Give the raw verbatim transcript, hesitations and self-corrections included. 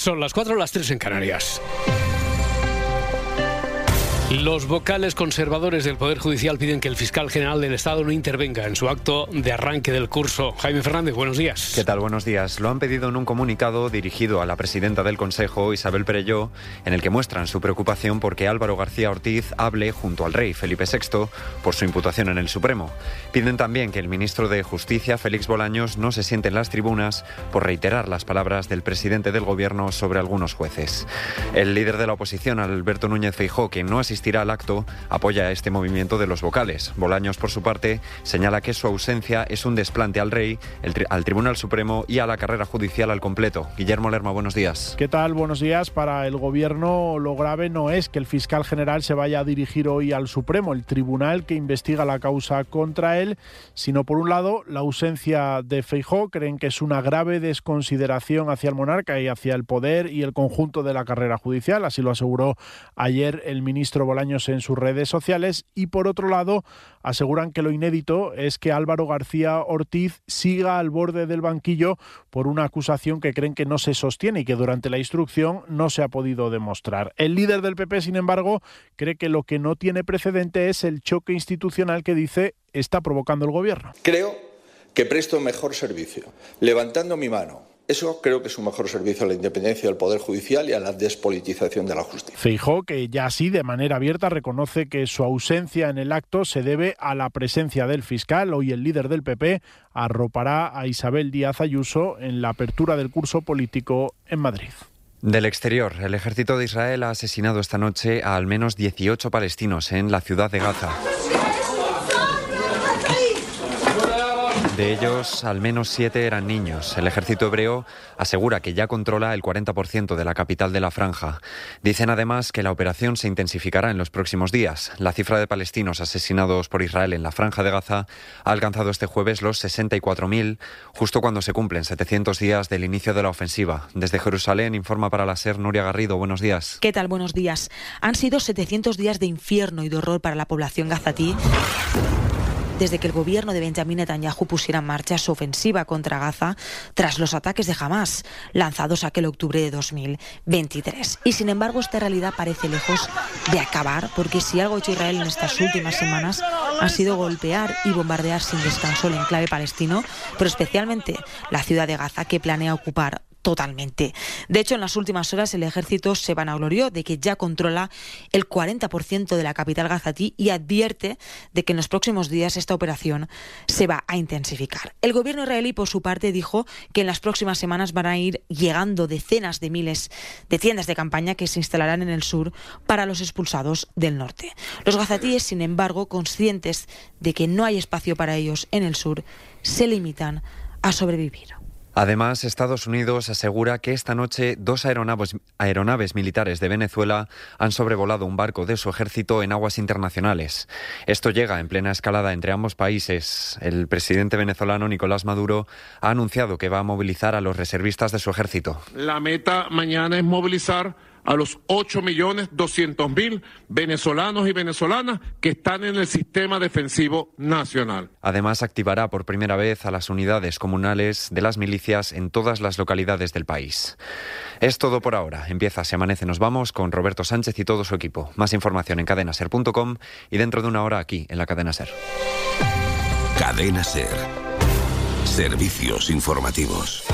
Son las cuatro, las tres en Canarias. Los vocales conservadores del Poder Judicial piden que el fiscal general del Estado no intervenga en su acto de arranque del curso. Jaime Fernández, buenos días. ¿Qué tal? Buenos días. Lo han pedido en un comunicado dirigido a la presidenta del Consejo, Isabel Perelló, en el que muestran su preocupación porque Álvaro García Ortiz hable junto al rey Felipe sexto por su imputación en el Supremo. Piden también que el ministro de Justicia, Félix Bolaños, no se siente en las tribunas por reiterar las palabras del presidente del Gobierno sobre algunos jueces. El líder de la oposición, Alberto Núñez Feijóo, que no asistirá al acto, apoya este movimiento de los vocales. Bolaños, por su parte, señala que su ausencia es un desplante al rey, el tri- al Tribunal Supremo y a la carrera judicial al completo. Guillermo Lerma, buenos días. ¿Qué tal? Buenos días. Para el Gobierno lo grave no es que el fiscal general se vaya a dirigir hoy al Supremo, el tribunal que investiga la causa contra él, sino por un lado la ausencia de Feijóo. Creen que es una grave desconsideración hacia el monarca y hacia el poder y el conjunto de la carrera judicial, así lo aseguró ayer el ministro Bolaños en sus redes sociales, y por otro lado aseguran que lo inédito es que Álvaro García Ortiz siga al borde del banquillo por una acusación que creen que no se sostiene y que durante la instrucción no se ha podido demostrar. El líder del P P, sin embargo, cree que lo que no tiene precedente es el choque institucional que dice está provocando el Gobierno. Creo que presto mejor servicio levantando mi mano. Eso creo que es un mejor servicio a la independencia del Poder Judicial y a la despolitización de la justicia. Feijóo, que ya sí de manera abierta reconoce que su ausencia en el acto se debe a la presencia del fiscal. Hoy el líder del P P arropará a Isabel Díaz Ayuso en la apertura del curso político en Madrid. Del exterior, el ejército de Israel ha asesinado esta noche a al menos dieciocho palestinos en la ciudad de Gaza. De ellos, al menos siete eran niños. El ejército hebreo asegura que ya controla el cuarenta por ciento de la capital de la franja. Dicen además que la operación se intensificará en los próximos días. La cifra de palestinos asesinados por Israel en la franja de Gaza ha alcanzado este jueves los sesenta y cuatro mil, justo cuando se cumplen setecientos días del inicio de la ofensiva. Desde Jerusalén informa para la SER Nuria Garrido. Buenos días. ¿Qué tal? Buenos días. Han sido setecientos días de infierno y de horror para la población gazatí desde que el gobierno de Benjamín Netanyahu pusiera en marcha su ofensiva contra Gaza tras los ataques de Hamás lanzados aquel octubre de dos mil veintitrés. Y sin embargo esta realidad parece lejos de acabar, porque si algo ha hecho Israel en estas últimas semanas ha sido golpear y bombardear sin descanso el enclave palestino, pero especialmente la ciudad de Gaza, que planea ocupar totalmente. De hecho, en las últimas horas el ejército se vanaglorió de que ya controla el cuarenta por ciento de la capital gazatí y advierte de que en los próximos días esta operación se va a intensificar. El gobierno israelí, por su parte, dijo que en las próximas semanas van a ir llegando decenas de miles de tiendas de campaña que se instalarán en el sur para los expulsados del norte. Los gazatíes, sin embargo, conscientes de que no hay espacio para ellos en el sur, se limitan a sobrevivir. Además, Estados Unidos asegura que esta noche dos aeronaves, aeronaves militares de Venezuela han sobrevolado un barco de su ejército en aguas internacionales. Esto llega en plena escalada entre ambos países. El presidente venezolano Nicolás Maduro ha anunciado que va a movilizar a los reservistas de su ejército. La meta mañana es movilizar a los ocho millones doscientos mil venezolanos y venezolanas que están en el sistema defensivo nacional. Además, activará por primera vez a las unidades comunales de las milicias en todas las localidades del país. Es todo por ahora. Empieza Se Amanece, nos vamos con Roberto Sánchez y todo su equipo. Más información en cadena ser punto com y dentro de una hora aquí en la Cadena SER. Cadena SER. Servicios informativos.